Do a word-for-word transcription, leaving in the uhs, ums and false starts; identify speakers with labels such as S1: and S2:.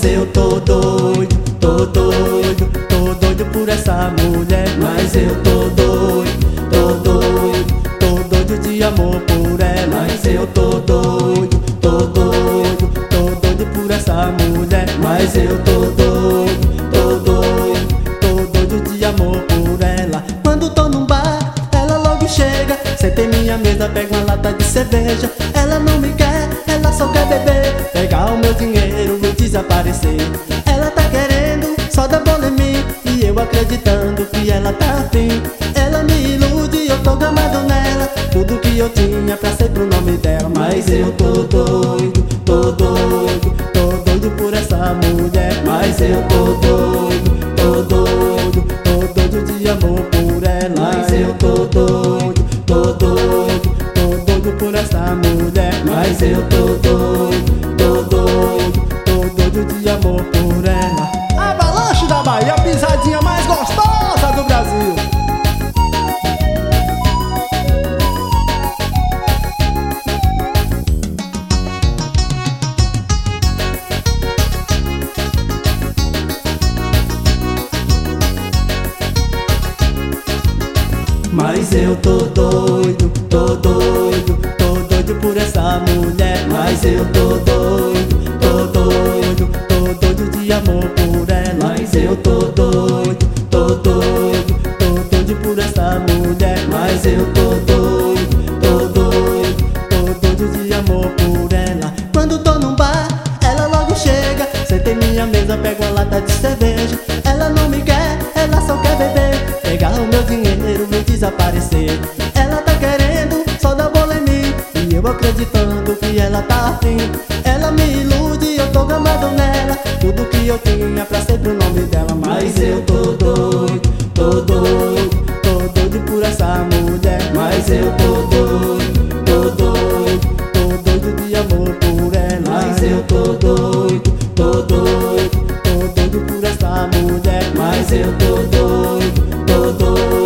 S1: eu tô doido, tô doido, tô doido por essa mulher. Mas eu tô doido, tô doido, tô doido de amor por ela. Mas eu tô doido, tô doido, tô doido por essa mulher. Mas eu tô doido, tô doido, tô doido de amor por ela. Quando tô num bar, ela logo chega, senta em minha mesa, pega uma lata de cerveja. Ela não me quer, ela só quer beber, pegar o meu dinheiro e desaparecer. Ela tá querendo só dar bola em mim, e eu acreditando que ela tá afim. Ela me ilude, eu tô gamado nela, tudo que eu tinha pra ser pro nome dela. Mas eu tô doido, tô doido, tô doido por essa mulher. Mas eu tô doido, tô doido, tô doido de amor por ela. Mas eu tô doido, tô doido, tô doido por essa mulher. Mas eu tô doido, tô doido, tô doido de amor por ela.
S2: Avalanche da Bahia, a pisadinha mais gostosa do Brasil.
S1: Mas eu tô doido, tô doido, tô doido por essa mulher. Mas eu tô doido, tô doido, tô doido de amor por ela. Mas eu tô doido, tô doido, tô doido por essa mulher. Mas eu tô doido, tô doido, tô doido de amor por ela. Quando tô num bar, ela logo chega, senta em minha mesa, pega uma lata de cerveja. Ela não me quer, ela só quer beber, pegar o meu dinheiro e desaparecer. Ela tá querendo só dar bola em mim, e eu acreditando que ela tá afim. Ela me ilude, eu tô gamado nela, tudo que eu tinha pra ser pro nome dela. Mas eu tô doido, tô doido, tô doido por essa mulher. Mas eu tô doido, tô doido, tô doido de amor por ela. Mas eu tô doido, tô doido, tô doido por essa mulher. Mas eu tô doido, tô doido,